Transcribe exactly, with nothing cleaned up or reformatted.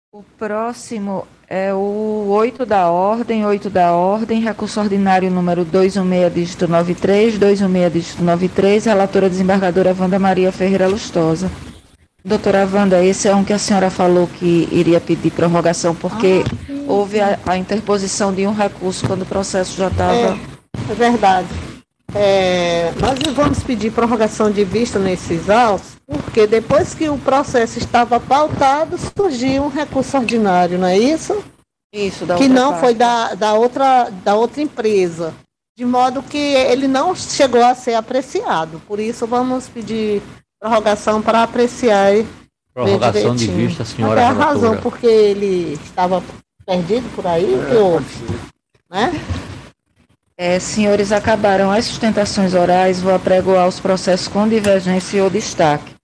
O próximo é o oito da ordem, oito da ordem, recurso ordinário número duzentos e dezesseis, dígito noventa e três, duzentos e dezesseis, dígito noventa e três, relatora desembargadora Wanda Maria Ferreira Lustosa. Doutora Wanda, esse é um que a senhora falou que iria pedir prorrogação, porque Ah, sim, houve sim. a, a interposição de um recurso quando o processo já estava... É, é verdade. É, nós vamos pedir prorrogação de vista nesses autos, porque depois que o processo estava pautado, surgiu um recurso ordinário, não é isso? Isso, da Que outra não parte. foi da, da, outra, da outra empresa. De modo que ele não chegou a ser apreciado. Por isso, vamos pedir prorrogação para apreciar e ver Prorrogação de direitinho. vista, senhora Até a relatora. razão porque ele estava perdido por aí, o que houve? Né? É, senhores, acabaram as sustentações orais, vou apregoar os processos com divergência ou destaque.